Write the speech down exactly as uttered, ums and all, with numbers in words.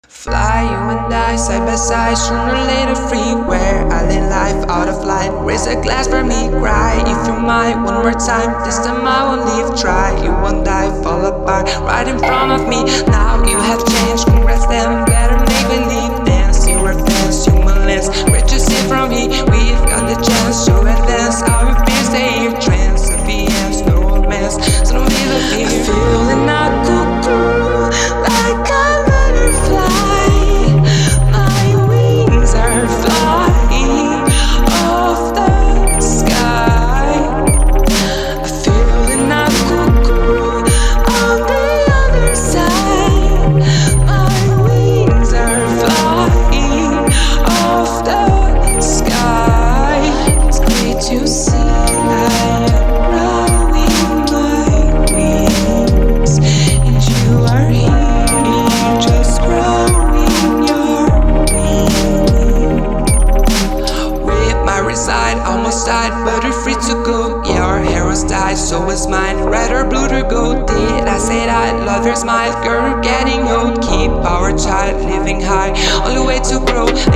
Fly, you and I, side by side, sooner or later free. Where I live life out of line, raise a glass for me, cry. If you might, one more time, this time I won't leave. Try, you won't die, fall apart, right in front of me. Now you have changed, congrats them, better make believe. Dance, you are fans, human lens, great to see from me. We've got the chance to advance, our fears stay here. Trance, ambience, no romance, so don't feel the fear. I feel it now, cuckoo, like a butterfly. My wings are flying off the sky. I feel it now, cuckoo, on the other side. My wings are flying off the sky. It's great to see I am growing my wings, and you are here, just growing your wings. With my reside, almost died, but you're free to go. Yeah, our heroes died, so is mine. Red or blue to go. Did I say that? Love your smile, girl, getting old. Keep our child living high, only way to grow.